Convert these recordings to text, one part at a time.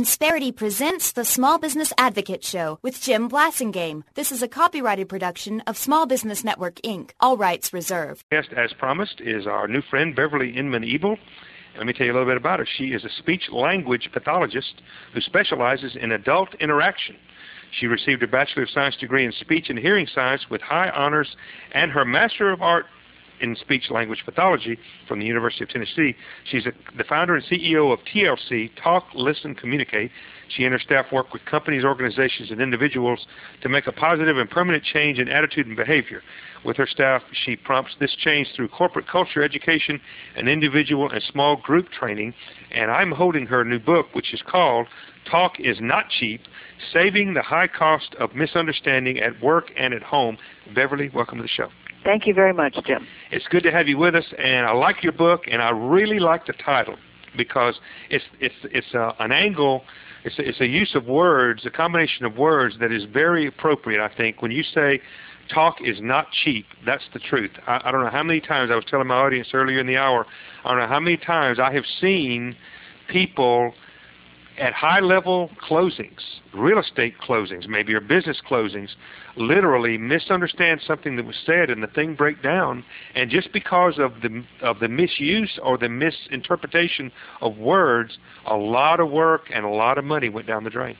Insperity presents the Small Business Advocate Show with Jim Blasingame. This is a copyrighted production of Small Business Network, Inc., all rights reserved. Guest, as promised, is our new friend, Beverly Inman-Ebel. Let me tell you a little bit about her. She is a speech-language pathologist who specializes in adult interaction. She received a Bachelor of Science degree in Speech and Hearing Science with high honors and her Master of Art in Speech-Language Pathology from the University of Tennessee. She's the founder and CEO of TLC, Talk, Listen, Communicate. She and her staff work with companies, organizations, and individuals to make a positive and permanent change in attitude and behavior. With her staff, she prompts this change through corporate culture education and individual and small group training. And I'm holding her new book, which is called Talk is Not Cheap, Saving the High Cost of Misunderstanding at Work and at Home. Beverly, welcome to the show. Thank you very much, Jim. It's good to have you with us, and I like your book, and I really like the title because it's an angle, it's a use of words, a combination of words that is very appropriate, I think. When you say talk is not cheap, that's the truth. I don't know how many times, I was telling my audience earlier in the hour, I don't know how many times I have seen people at high-level closings, real estate closings, maybe, or business closings, literally misunderstand something that was said and the thing break down, and just because of the misuse or the misinterpretation of words, a lot of work and a lot of money went down the drain.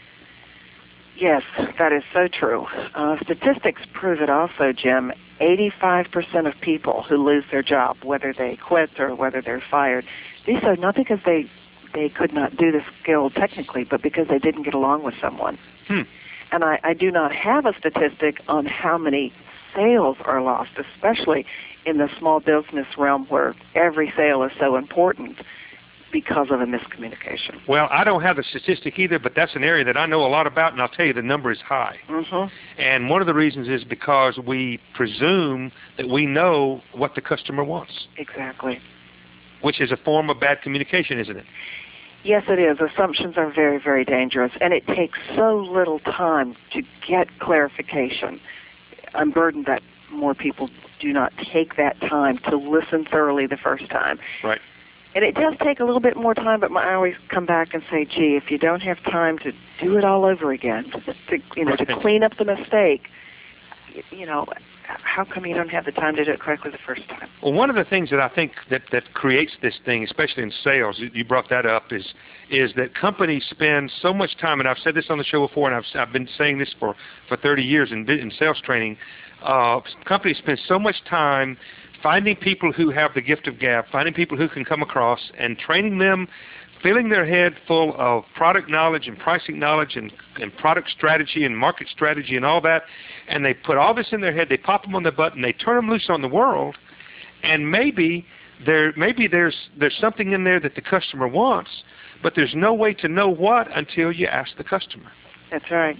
Yes, that is so true. Statistics prove it also, Jim. 85% of people who lose their job, whether they quit or whether they're fired, do so not because they could not do the skill technically, but because they didn't get along with someone. And I do not have a statistic on how many sales are lost, especially in the small business realm where every sale is so important because of a miscommunication. Well, I don't have the statistic either, but that's an area that I know a lot about, and I'll tell you the number is high. And one of the reasons is because we presume that we know what the customer wants. Exactly. Which is a form of bad communication, isn't it? Yes, it is. Assumptions are very, very dangerous, and it takes so little time to get clarification. I'm burdened that more people do not take that time to listen thoroughly the first time. Right. And it does take a little bit more time, but I always come back and say, gee, if you don't have time to do it all over again, to clean up the mistake, how come you don't have the time to do it correctly the first time? Well, one of the things that I think that creates this thing, especially in sales, you brought that up, is that companies spend so much time, and I've said this on the show before, and I've been saying this for 30 years in sales training. Companies spend so much time finding people who have the gift of gab, finding people who can come across, and training them, filling their head full of product knowledge and pricing knowledge and product strategy and market strategy and all that, and they put all this in their head, they pop them on the button, they turn them loose on the world, and maybe there's something in there that the customer wants, but there's no way to know what until you ask the customer. That's right.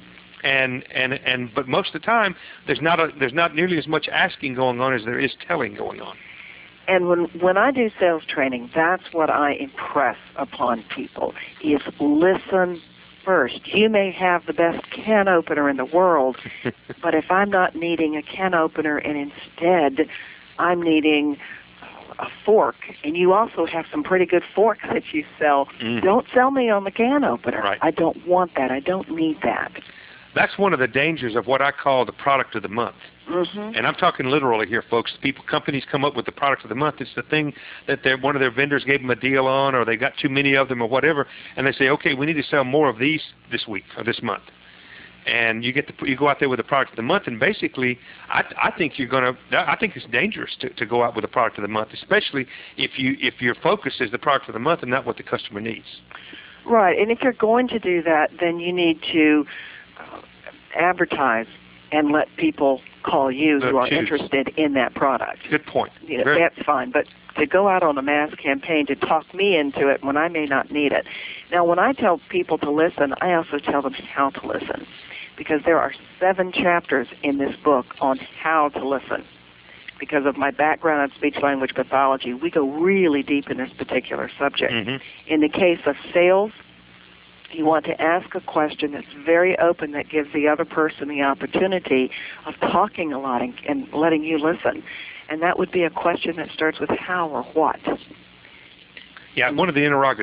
But most of the time, there's not nearly as much asking going on as there is telling going on. And when I do sales training, that's what I impress upon people, is listen first. You may have the best can opener in the world, but if I'm not needing a can opener and instead I'm needing a fork, and you also have some pretty good forks that you sell, don't sell me on the can opener. Right. I don't want that. I don't need that. That's one of the dangers of what I call the product of the month. And I'm talking literally here, folks. Companies come up with the product of the month. It's the thing that one of their vendors gave them a deal on, or they got too many of them or whatever, and they say, okay, we need to sell more of these this week or this month. And you go out there with the product of the month, and basically, I think it's dangerous to go out with the product of the month, especially if your focus is the product of the month and not what the customer needs. Right, and if you're going to do that, then you need to advertise and let people call you who are interested in that product. Good point. That's fine, but to go out on a mass campaign to talk me into it when I may not need it. Now, when I tell people to listen, I also tell them how to listen, because there are 7 chapters in this book on how to listen. Because of my background in speech-language pathology, we go really deep in this particular subject. In the case of sales, you want to ask a question that's very open, that gives the other person the opportunity of talking a lot and letting you listen. And that would be a question that starts with how or what. Yeah, one of the interrogatives.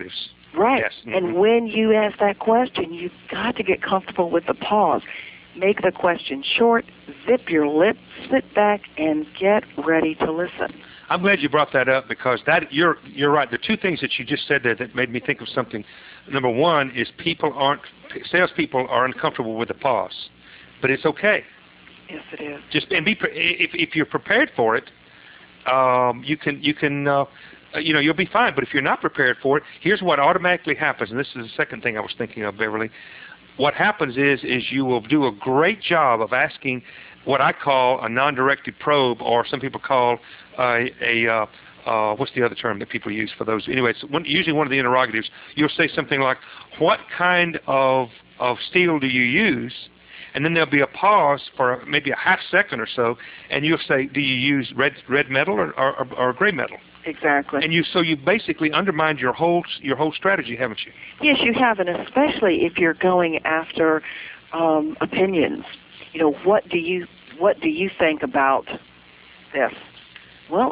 Right. Yes. Mm-hmm. And when you ask that question, you've got to get comfortable with the pause. Make the question short, zip your lips, sit back, and get ready to listen. I'm glad you brought that up, because that you're right. The two things that you just said there that made me think of something. Number one is salespeople are uncomfortable with the pause, but it's okay. Yes, it is. Just and if you're prepared for it, you can you'll be fine. But if you're not prepared for it, here's what automatically happens, and this is the second thing I was thinking of, Beverly. What happens is you will do a great job of asking what I call a non-directed probe, or some people call what's the other term that people use for those? Anyway, it's usually one of the interrogatives. You'll say something like, what kind of steel do you use? And then there'll be a pause for maybe a half second or so, and you'll say, do you use red metal or gray metal? Exactly. And you basically undermined your whole strategy, haven't you? Yes, you have, and especially if you're going after opinions. What do you think about this? Well,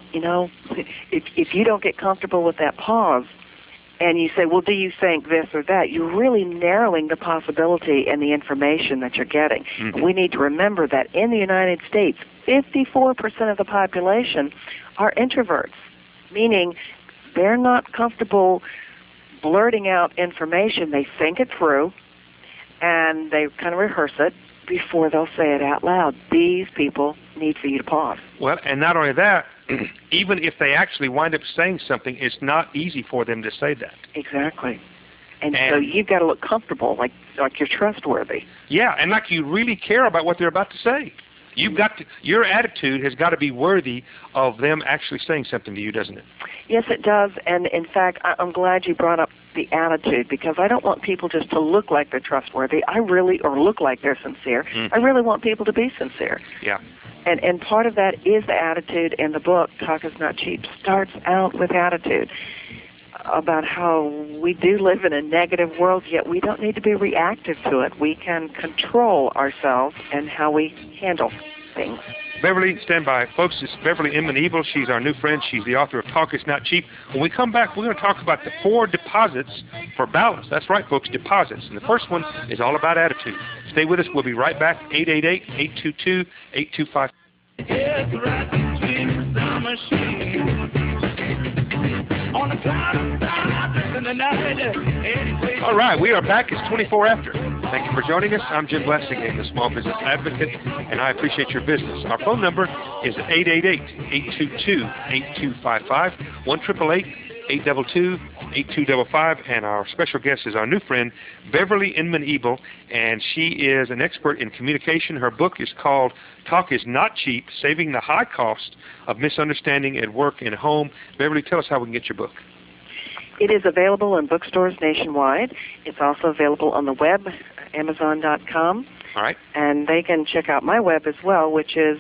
if you don't get comfortable with that pause, and you say, well, do you think this or that, you're really narrowing the possibility and the information that you're getting. Mm-hmm. We need to remember that in the United States, 54% of the population are introverts, meaning they're not comfortable blurting out information. They think it through, and they kind of rehearse it before they'll say it out loud. These people need for you to pause. Well, and not only that, even if they actually wind up saying something, it's not easy for them to say that. Exactly. And so you've got to look comfortable, like you're trustworthy. Yeah, and like you really care about what they're about to say. Your attitude has got to be worthy of them actually saying something to you, doesn't it? Yes, it does. And in fact, I'm glad you brought up the attitude, because I don't want people just to look like they're trustworthy. Or look like they're sincere. Mm-hmm. I really want people to be sincere. Yeah. And part of that is the attitude in the book. Talk is Not Cheap starts out with attitude, about how we do live in a negative world, yet we don't need to be reactive to it. We can control ourselves and how we handle things. Beverly, stand by. Folks, it's Beverly Inman-Ebel. She's our new friend. She's the author of Talk is Not Cheap. When we come back, we're going to talk about the 4 deposits for balance. That's right, folks, deposits. And the first one is all about attitude. Stay with us. We'll be right back. 888-822-8255. It's right between the machine. On the cloud of in the night. All right, we are back. It's 24 after. Thank you for joining us. I'm Jim Blessing, the Small Business Advocate, and I appreciate your business. Our phone number is 888-822-8255, 1-888-822-8255, and our special guest is our new friend, Beverly Inman-Ebel, and she is an expert in communication. Her book is called Talk is Not Cheap, Saving the High Cost of Misunderstanding at Work and Home. Beverly, tell us how we can get your book. It is available in bookstores nationwide. It's also available on the web, Amazon.com. All right. And they can check out my web as well, which is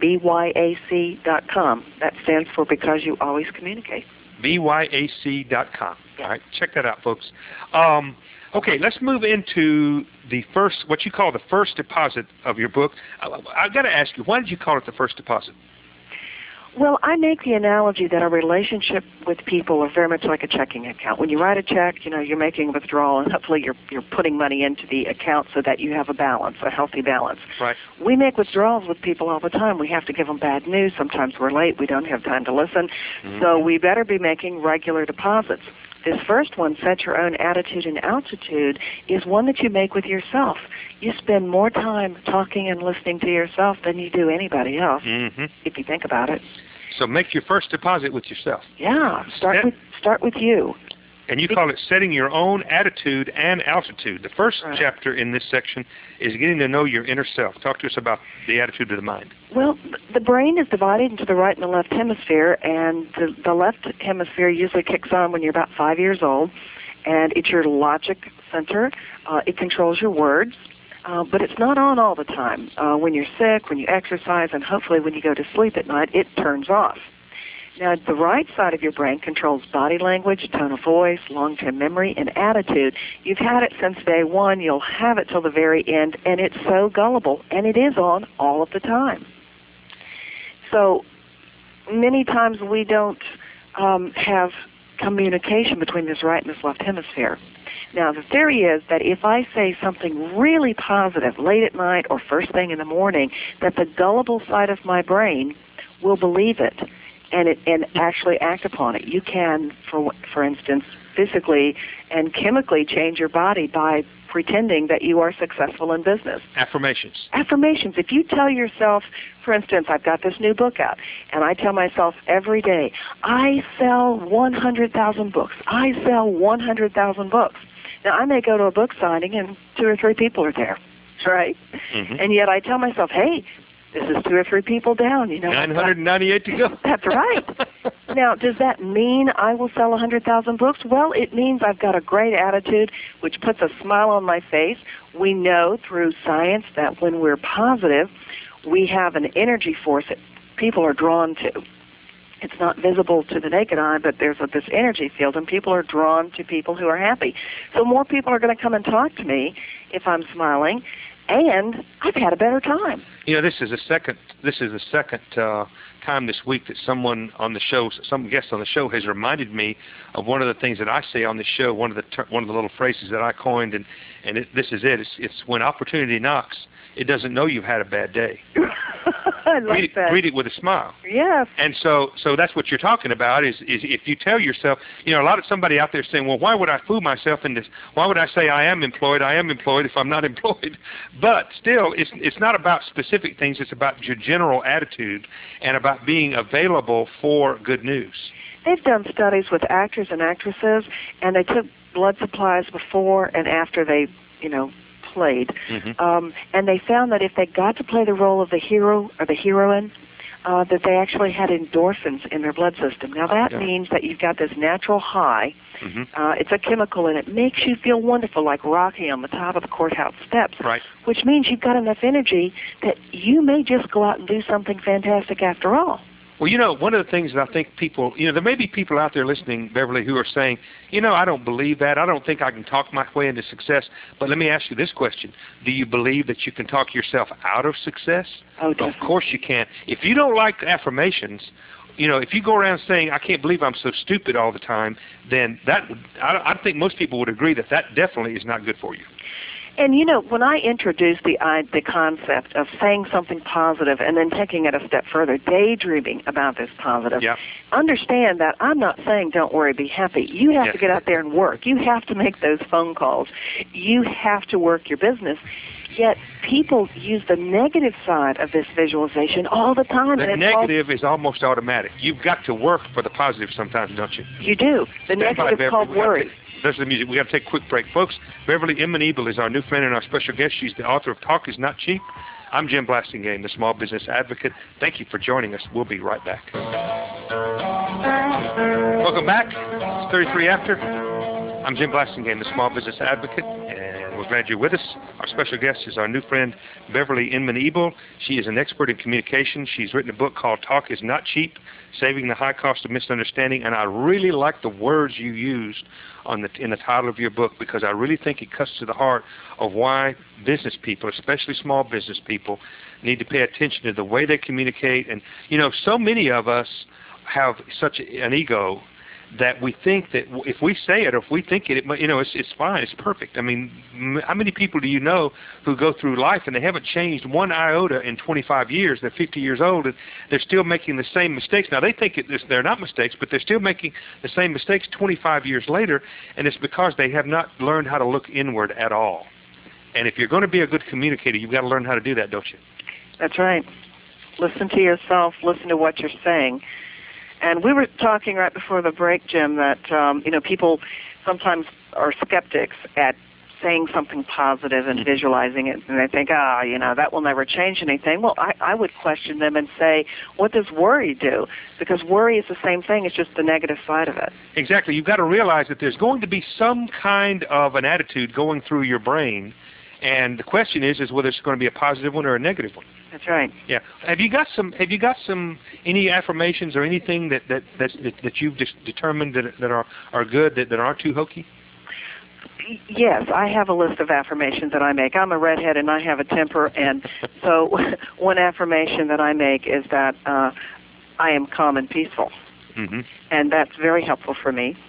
BYAC.com. That stands for Because You Always Communicate. BYAC.com. Yeah. All right, check that out, folks. Okay, let's move into what you call the first deposit of your book. I've got to ask you, why did you call it the first deposit? Well, I make the analogy that our relationship with people are very much like a checking account. When you write a check, you're making a withdrawal, and hopefully you're putting money into the account so that you have a balance, a healthy balance. Right. We make withdrawals with people all the time. We have to give them bad news. Sometimes we're late. We don't have time to listen. Mm-hmm. So we better be making regular deposits. This first one, Set Your Own Attitude and Altitude, is one that you make with yourself. You spend more time talking and listening to yourself than you do anybody else, mm-hmm. if you think about it. So make your first deposit with yourself. Yeah, start with you. And you call it Setting Your Own Attitude and Altitude. The first right. chapter in this section is getting to know your inner self. Talk to us about the attitude of the mind. Well, the brain is divided into the right and the left hemisphere, and the left hemisphere usually kicks on when you're about 5 years old, and it's your logic center. It controls your words, but it's not on all the time. When you're sick, when you exercise, and hopefully when you go to sleep at night, it turns off. Now, the right side of your brain controls body language, tone of voice, long-term memory, and attitude. You've had it since day one. You'll have it till the very end, and it's so gullible, and it is on all of the time. So many times we don't have communication between this right and this left hemisphere. Now, the theory is that if I say something really positive late at night or first thing in the morning, that the gullible side of my brain will believe it and actually act upon it. You can, for instance, physically and chemically change your body by pretending that you are successful in business. Affirmations. Affirmations. If you tell yourself, for instance, I've got this new book out, and I tell myself every day, I sell 100,000 books. I sell 100,000 books. Now, I may go to a book signing and 2 or 3 people are there, right? Mm-hmm. And yet I tell myself, hey, this is 2 or 3 people down. 998 to go. That's right. Now, does that mean I will sell 100,000 books? Well, it means I've got a great attitude, which puts a smile on my face. We know through science that when we're positive, we have an energy force that people are drawn to. It's not visible to the naked eye, but there's this energy field, and people are drawn to people who are happy. So more people are going to come and talk to me if I'm smiling, and I've had a better time. This is the second time this week that someone on the show, some guest on the show, has reminded me of one of the things that I say on the show. One of the little phrases that I coined, and this is it. It's when opportunity knocks, it doesn't know you've had a bad day. I like that. Greet it with a smile. Yes. And so that's what you're talking about is if you tell yourself, somebody out there saying, well, why would I fool myself in this? Why would I say I am employed if I'm not employed? But still, it's not about specific things. It's about your general attitude and about being available for good news. They've done studies with actors and actresses, and they took blood supplies before and after they, played. Mm-hmm. And they found that if they got to play the role of the hero or the heroine, that they actually had endorphins in their blood system. Now, that means that you've got this natural high. Mm-hmm. It's a chemical, and it makes you feel wonderful, like Rocky on the top of the courthouse steps, right. Which means you've got enough energy that you may just go out and do something fantastic after all. Well, one of the things that I think people, there may be people out there listening, Beverly, who are saying, I don't believe that. I don't think I can talk my way into success. But let me ask you this question. Do you believe that you can talk yourself out of success? Oh, definitely. Of course you can. If you don't like affirmations, if you go around saying, I can't believe I'm so stupid all the time, then I think most people would agree that definitely is not good for you. And, when I introduced the concept of saying something positive and then taking it a step further, daydreaming about this positive, understand that I'm not saying don't worry, be happy. You have to get out there and work. You have to make those phone calls. You have to work your business. Yet people use the negative side of this visualization all the time. The negative is almost automatic. You've got to work for the positive sometimes, don't you? You do. The negative is called worry. There's the music. We got to take a quick break. Folks, Beverly Inman Ebel is our new friend and our special guest. She's the author of Talk Is Not Cheap. I'm Jim Blasingame, the small business advocate. Thank you for joining us. We'll be right back. Welcome back. It's 33 after. I'm Jim Blasingame, the small business advocate, and we're glad you're with us. Our special guest is our new friend, Beverly Inman Ebel. She is an expert in communication. She's written a book called Talk Is Not Cheap, Saving the High Cost of Misunderstanding, and I really like the words you used in the title of your book, because I really think it cuts to the heart of why business people, especially small business people, need to pay attention to the way they communicate. And, so many of us have such an ego that we think that if we say it or if we think it, it's fine, it's perfect. I mean, how many people do you know who go through life and they haven't changed one iota in 25 years? They're 50 years old and they're still making the same mistakes. Now, they think they're not mistakes, but they're still making the same mistakes 25 years later, and it's because they have not learned how to look inward at all. And if you're going to be a good communicator, you've got to learn how to do that, don't you? That's right. Listen to yourself. Listen to what you're saying. And we were talking right before the break, Jim, that, people sometimes are skeptics at saying something positive and visualizing it, and they think, that will never change anything. Well, I would question them and say, what does worry do? Because worry is the same thing. It's just the negative side of it. Exactly. You've got to realize that there's going to be some kind of an attitude going through your brain, and the question is whether it's going to be a positive one or a negative one. That's right. Yeah. Have you got any affirmations or anything that you've determined that are good, that aren't too hokey? Yes, I have a list of affirmations that I make. I'm a redhead and I have a temper, and so one affirmation that I make is that I am calm and peaceful. Mm-hmm. And that's very helpful for me.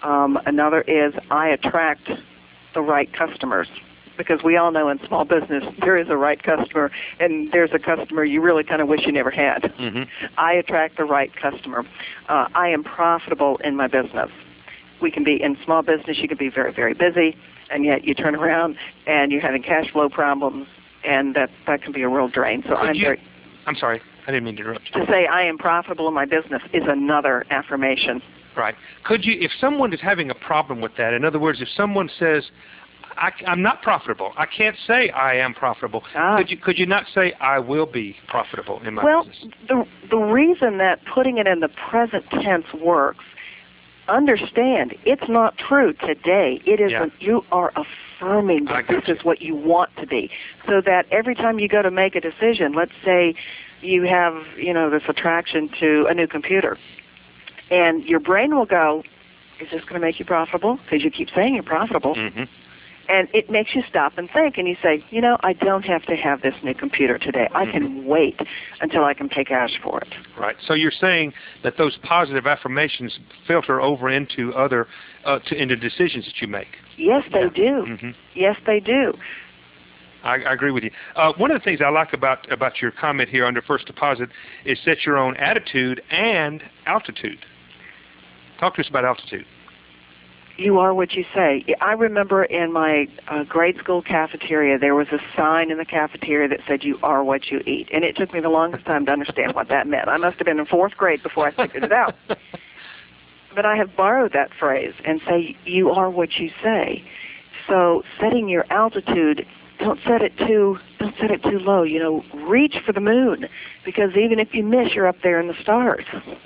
Another is I attract the right customers. Because we all know in small business there is a right customer and there's a customer you really kind of wish you never had. Mm-hmm. I attract the right customer. I am profitable in my business. We can be in small business, you can be very, very busy, and yet you turn around and you're having cash flow problems, and that can be a real drain. So I'm sorry, I didn't mean to interrupt you. To say I am profitable in my business is another affirmation. Right. Could you, if someone is having a problem with that, in other words, if someone says, I'm not profitable, I can't say I am profitable, could you not say I will be profitable in my business? Well, the reason that putting it in the present tense works, understand it's not true today. It is you are affirming that this is what you want to be. So that every time you go to make a decision, let's say you have, this attraction to a new computer, and your brain will go, is this going to make you profitable? Because you keep saying you're profitable. Mm-hmm. And it makes you stop and think, and you say, I don't have to have this new computer today. I can wait until I can pay cash for it. Right. So you're saying that those positive affirmations filter over into other, into decisions that you make. Yes, they do. Mm-hmm. Yes, they do. I agree with you. One of the things I like about your comment here under first deposit is set your own attitude and altitude. Talk to us about altitude. You are what you say. I remember in my grade school cafeteria, there was a sign in the cafeteria that said, you are what you eat. And it took me the longest time to understand what that meant. I must have been in fourth grade before I figured it out. But I have borrowed that phrase and say, you are what you say. So setting your altitude, don't set it too low. Reach for the moon, because even if you miss, you're up there in the stars.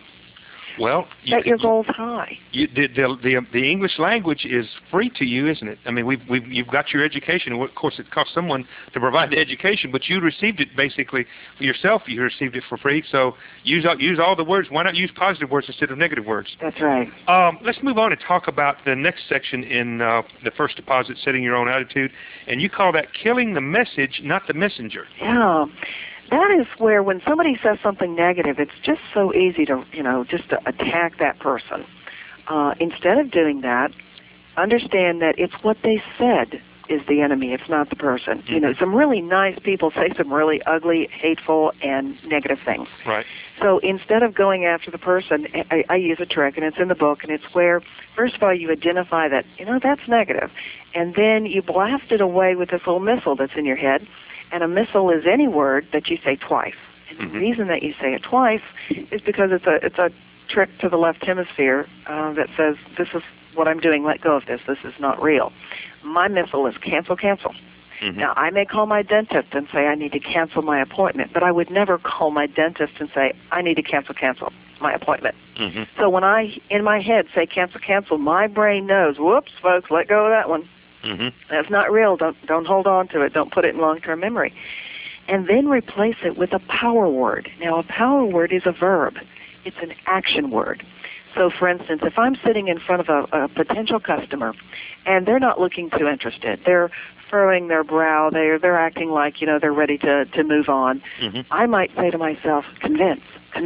Well, set your goals high. The English language is free to you, isn't it? I mean, you've got your education. Of course, it costs someone to provide the education, but you received it basically yourself. You received it for free. So use all the words. Why not use positive words instead of negative words? That's right. Let's move on and talk about the next section in the first deposit, setting your own attitude, and you call that killing the message, not the messenger. Yeah. That is where when somebody says something negative, it's just so easy to, just to attack that person. Instead of doing that, understand that it's what they said is the enemy. It's not the person. Mm-hmm. Some really nice people say some really ugly, hateful, and negative things. Right. So instead of going after the person, I use a trick, and it's in the book, and it's where, first of all, you identify that, that's negative, and then you blast it away with this little missile that's in your head. And a missile is any word that you say twice. And the reason that you say it twice is because it's a trick to the left hemisphere that says, this is what I'm doing, let go of this, this is not real. My missile is cancel, cancel. Mm-hmm. Now, I may call my dentist and say I need to cancel my appointment, but I would never call my dentist and say I need to cancel my appointment. Mm-hmm. So when I, in my head, say cancel, my brain knows, whoops, folks, let go of that one. Mm-hmm. That's not real. Don't hold on to it. Don't put it in long-term memory. And then replace it with a power word. Now, a power word is a verb. It's an action word. So, for instance, if I'm sitting in front of a potential customer and they're not looking too interested, they're furrowing their brow, they're acting like, they're ready to move on, mm-hmm. I might say to myself, convince,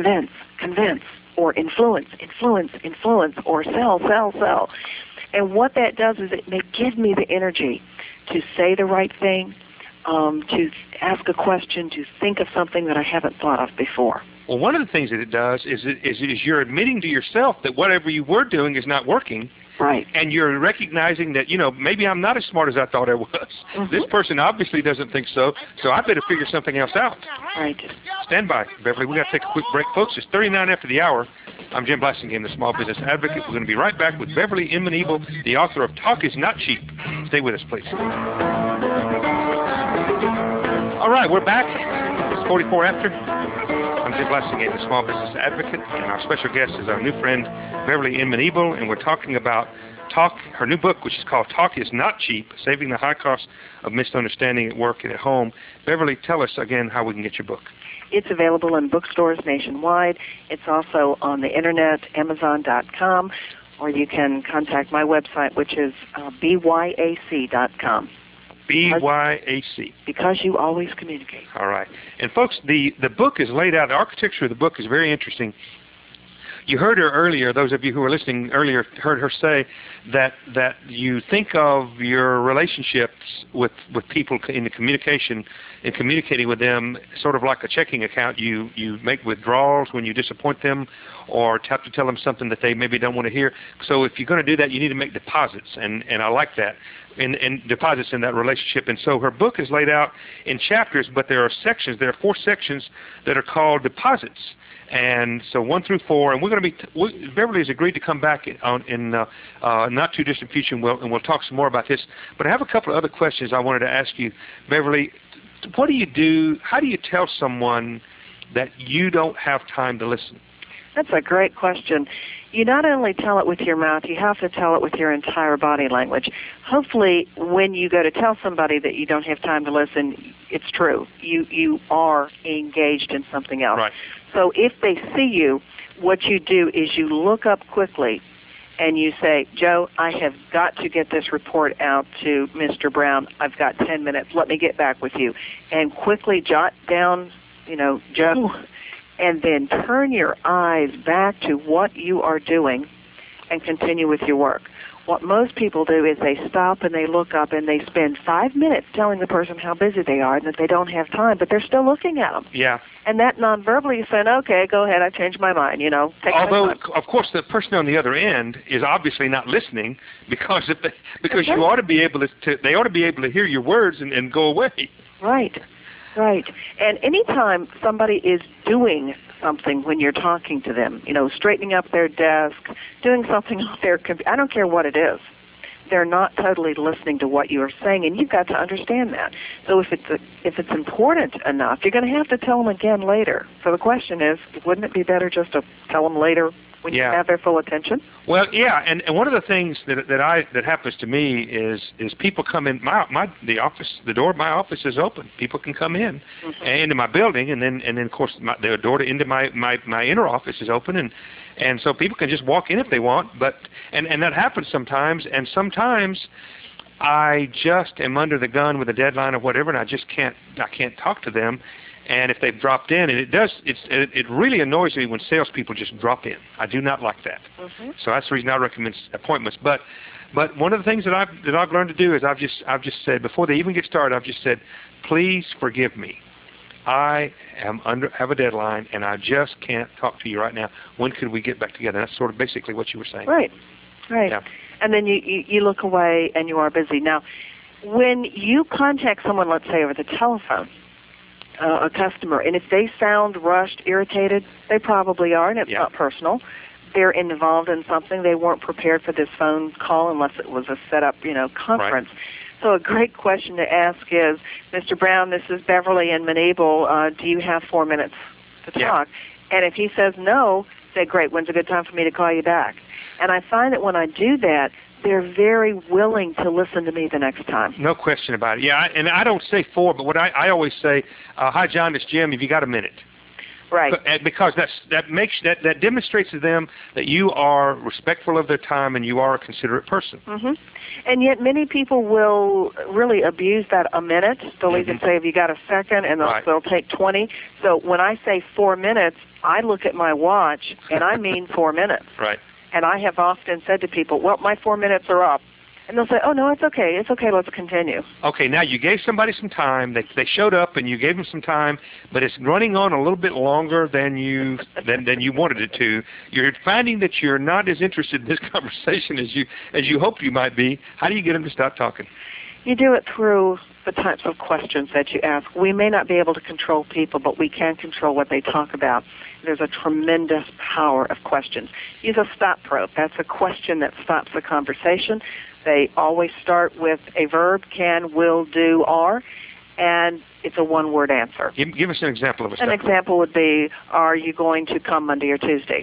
or influence, or sell. And what that does is it may give me the energy to say the right thing, to ask a question, to think of something that I haven't thought of before. Well, one of the things that it does is you're admitting to yourself that whatever you were doing is not working. Right. And you're recognizing that, maybe I'm not as smart as I thought I was. Mm-hmm. This person obviously doesn't think so I better figure something else out. Right. Stand by, Beverly. We've got to take a quick break. Folks, it's 39 after the hour. I'm Jim Blasingame, the Small Business Advocate. We're going to be right back with Beverly Inman-Ebel, the author of Talk is Not Cheap. Stay with us, please. All right, we're back. It's 44 after. I'm Jim Blasingame, the Small Business Advocate, and our special guest is our new friend, Beverly Inman-Ebel, and we're talking about her new book, which is called Talk is Not Cheap, Saving the High Cost of Misunderstanding at Work and at Home. Beverly, tell us again how we can get your book. It's available in bookstores nationwide. It's also on the Internet, Amazon.com, or you can contact my website, which is byac.com. BYAC. Because you always communicate. All right. And folks, the book is laid out, the architecture of the book is very interesting. you heard her earlier. Those of you who were listening earlier heard her say that you think of your relationships with people in the communication and communicating with them sort of like a checking account. You make withdrawals when you disappoint them, or have to tell them something that they maybe don't want to hear. So if you're going to do that, you need to make deposits, and I like that. And deposits in that relationship. And so her book is laid out in chapters, but there are sections. There are 4 sections that are called deposits. And so 1 through 4, and we're going to be. Beverly has agreed to come back in not too distant future, and we'll talk some more about this. But I have a couple of other questions I wanted to ask you, Beverly. What do you do? How do you tell someone that you don't have time to listen? That's a great question. You not only tell it with your mouth, you have to tell it with your entire body language. Hopefully, when you go to tell somebody that you don't have time to listen, it's true. You are engaged in something else. Right. So if they see you, what you do is you look up quickly and you say, Joe, I have got to get this report out to Mr. Brown. I've got 10 minutes. Let me get back with you. And quickly jot down, Joe, and then turn your eyes back to what you are doing and continue with your work. What most people do is they stop and they look up and they spend 5 minutes telling the person how busy they are and that they don't have time, but they're still looking at them. Yeah. And that non-verbally is saying, okay, go ahead, I changed my mind, take Although, my time. of course, the person on the other end is obviously not listening because you ought to be able to they ought to be able to hear your words and go away. Right. And anytime somebody is doing something when you're talking to them, straightening up their desk, doing something on their computer, I don't care what it is, they're not totally listening to what you are saying, and you've got to understand that. So if it's important enough, you're going to have to tell them again later. So the question is, wouldn't it be better just to tell them later when you have their full attention? Well, yeah, and one of the things that happens to me is people come in the door of my office is open. People can come in into my building, and then of course the door into my inner office is open, and so people can just walk in if they want. But and that happens sometimes, and sometimes I just am under the gun with a deadline or whatever, and I can't talk to them. And if they've dropped in, and it really annoys me when salespeople just drop in. I do not like that. So that's the reason I recommend appointments. But one of the things that I've learned to do is I've just said, before they even get started, I've just said, please forgive me. I have a deadline, and I just can't talk to you right now. When could we get back together? That's sort of basically what you were saying. Right. Yeah. And then you look away, and you are busy. Now, when you contact someone, let's say over the telephone, a customer, and if they sound rushed, irritated, they probably are, and it's not personal. They're involved in something. They weren't prepared for this phone call unless it was a set-up, conference. Right. So a great question to ask is, Mr. Brown, this is Beverly in Manebel. Do you have 4 minutes to talk? And if he says no, say, great, when's a good time for me to call you back? And I find that when I do that, they're very willing to listen to me the next time. No question about it. Yeah, and I don't say 4, but what I always say, hi, John, it's Jim. Have you got a minute? Right. Because that demonstrates to them that you are respectful of their time and you are a considerate person. And yet many people will really abuse that a minute. They'll even say, have you got a second? And they'll take 20. So when I say 4 minutes, I look at my watch, and I mean 4 minutes. Right. And I have often said to people, well, my 4 minutes are up. And they'll say, oh, no, it's okay, let's continue. Okay, now you gave somebody some time. They showed up, and you gave them some time, but it's running on a little bit longer than you wanted it to. You're finding that you're not as interested in this conversation as you hoped you might be. How do you get them to stop talking? You do it through the types of questions that you ask. We may not be able to control people, but we can control what they talk about. There's a tremendous power of questions. Use a stop probe. That's a question that stops the conversation. They always start with a verb, can, will, do, are, and it's a one-word answer. Give us an example of a stop probe. An example would be, are you going to come Monday or Tuesday?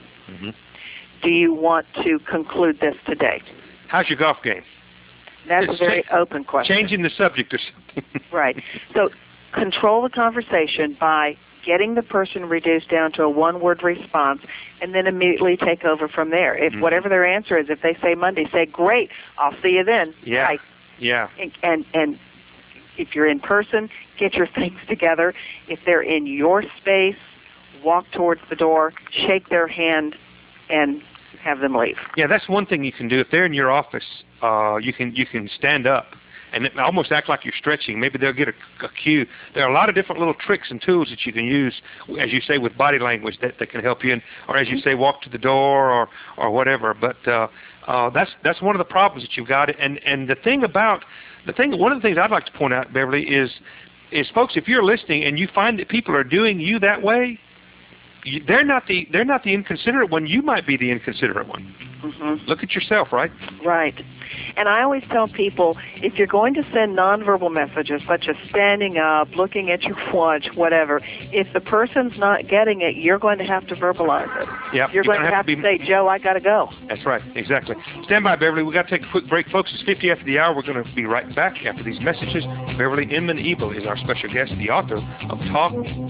Do you want to conclude this today? How's your golf game? That's a very open question. Changing the subject or something. Right. So control the conversation by getting the person reduced down to a one-word response, and then immediately take over from there. If whatever their answer is, if they say Monday, say, great, I'll see you then. Yeah. Right. Yeah. And if you're in person, get your things together. If they're in your space, walk towards the door, shake their hand, and have them leave. Yeah, that's one thing you can do. If they're in your office, you can stand up and almost act like you're stretching. Maybe they'll get a cue. There are a lot of different little tricks and tools that you can use, as you say, with body language that can help you, or as you say, walk to the door or whatever. But that's one of the problems that you've got. And one of the things I'd like to point out, Beverly, is folks, if you're listening and you find that people are doing you that way, they're not the inconsiderate one. You might be the inconsiderate one. Mm-hmm. Look at yourself, right? Right. And I always tell people, if you're going to send nonverbal messages, such as standing up, looking at your watch, whatever, if the person's not getting it, you're going to have to verbalize it. Yep. You're going to have to say, Joe, I got to go. That's right. Exactly. Stand by, Beverly. We've got to take a quick break, folks. It's 50 after the hour. We're going to be right back after these messages. Beverly Inman-Ebel is our special guest, the author of Talk.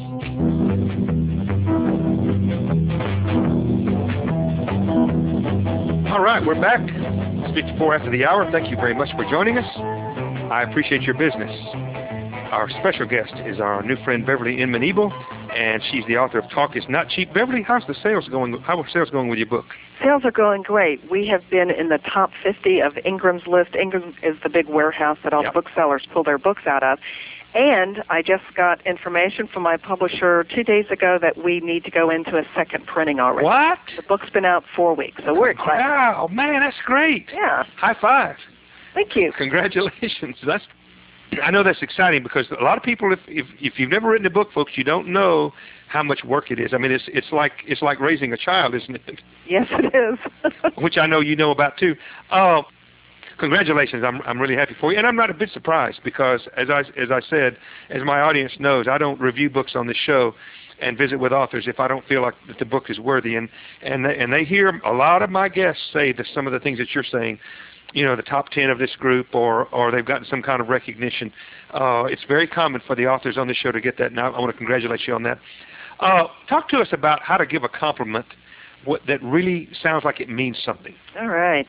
All right, we're back. It's 54 after the hour. Thank you very much for joining us. I appreciate your business. Our special guest is our new friend, Beverly Inman-Ebel, and she's the author of Talk Is Not Cheap. Beverly, how's the sales going? How are sales going with your book? Sales are going great. We have been in the top 50 of Ingram's list. Ingram is the big warehouse that all the booksellers pull their books out of. And I just got information from my publisher 2 days ago that we need to go into a second printing already. What? The book's been out 4 weeks, so we're excited. Wow, man, that's great. Yeah. High five. Thank you. Congratulations. I know that's exciting because a lot of people, if you've never written a book, folks, you don't know how much work it is. I mean, it's like raising a child, isn't it? Yes, it is. Which I know you know about too. Congratulations! I'm really happy for you, and I'm not a bit surprised because, as I said, as my audience knows, I don't review books on this show and visit with authors if I don't feel like that the book is worthy. And they hear a lot of my guests say that some of the things that you're saying, you know, the top 10 of this group, or they've gotten some kind of recognition. It's very common for the authors on this show to get that. Now I want to congratulate you on that. Talk to us about how to give a compliment that really sounds like it means something. All right.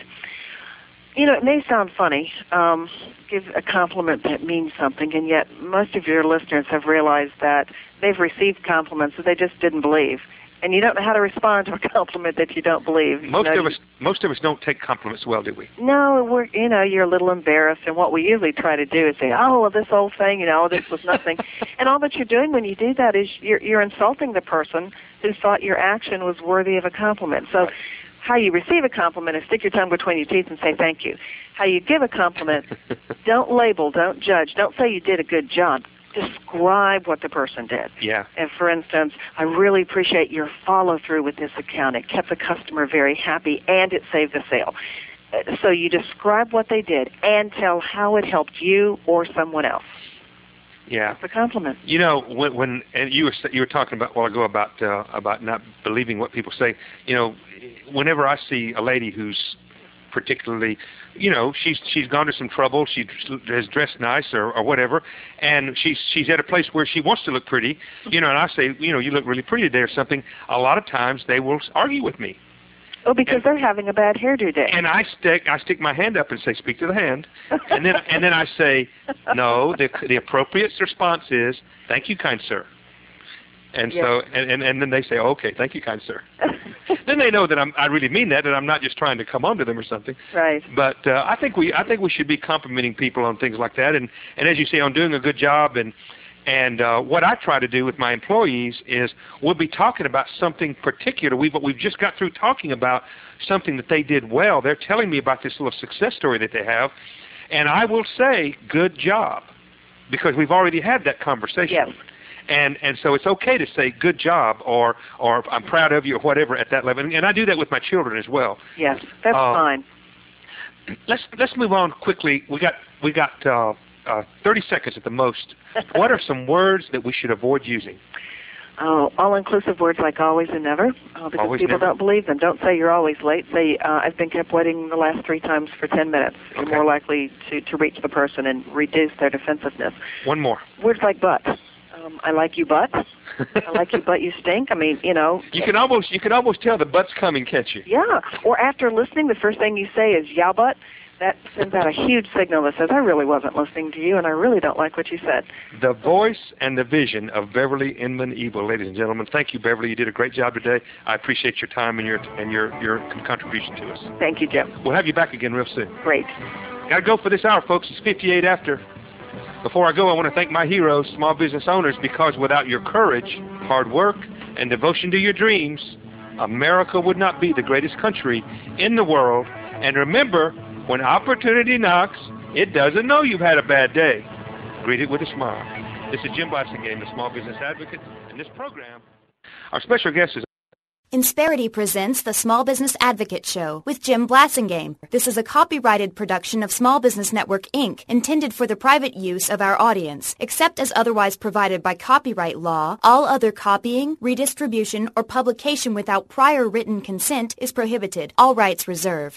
You know, it may sound funny, give a compliment that means something, and yet most of your listeners have realized that they've received compliments that they just didn't believe. And you don't know how to respond to a compliment that you don't believe. Most of us don't take compliments well, do we? No, you're a little embarrassed, and what we usually try to do is say, oh, well, this old thing, this was nothing. And all that you're doing when you do that is you're insulting the person who thought your action was worthy of a compliment. So how you receive a compliment is stick your tongue between your teeth and say thank you. How you give a compliment, don't label, don't judge, don't say you did a good job. Describe what the person did. Yeah. And for instance, I really appreciate your follow-through with this account. It kept the customer very happy, and it saved the sale. So you describe what they did and tell how it helped you or someone else. Yeah. That's a compliment. You know, when and you were talking about a while ago about not believing what people say. You know, whenever I see a lady who's particularly, she's gone to some trouble, she has dressed nice or whatever, and she's at a place where she wants to look pretty, and I say, you look really pretty today or something. A lot of times they will argue with me. Oh, because they're having a bad hairdo day. And I stick my hand up and say, speak to the hand. And then I say, no, the appropriate response is, thank you, kind sir. And yes. So, and then they say, oh, okay, thank you, kind sir. Then they know that I really mean that, and I'm not just trying to come on to them or something. Right. But I think we should be complimenting people on things like that, and as you say, on doing a good job. And what I try to do with my employees is we'll be talking about something particular. We've just got through talking about something that they did well. They're telling me about this little success story that they have, and I will say, good job, because we've already had that conversation. Yes. And so it's okay to say good job or I'm proud of you or whatever at that level. And I do that with my children as well. Yes, that's fine. Let's move on quickly. We got 30 seconds at the most. What are some words that we should avoid using? Oh, all-inclusive words like always and never, because always, people never. don't believe them. Don't say you're always late. Say, I've been kept waiting the last 3 times for 10 minutes. You're more likely to reach the person and reduce their defensiveness. One more. Words like but. I like you, but. I like you, but you stink. I mean, You can almost tell the but's coming, can't you? Yeah. Or after listening, the first thing you say is, yeah, but. that sends out a huge signal that says, I really wasn't listening to you, and I really don't like what you said. The voice and the vision of Beverly Inman Ebel, ladies and gentlemen. Thank you, Beverly. You did a great job today. I appreciate your time and your contribution to us. Thank you, Jim. We'll have you back again real soon. Great. Got to go for this hour, folks. It's 58 after. Before I go, I want to thank my heroes, small business owners, because without your courage, hard work, and devotion to your dreams, America would not be the greatest country in the world. And remember, when opportunity knocks, it doesn't know you've had a bad day. Greet it with a smile. This is Jim Blasingame, the Small Business Advocate, and this program, our special guest is Insperity presents the Small Business Advocate Show with Jim Blasingame. This is a copyrighted production of Small Business Network, Inc., intended for the private use of our audience. Except as otherwise provided by copyright law, all other copying, redistribution, or publication without prior written consent is prohibited. All rights reserved.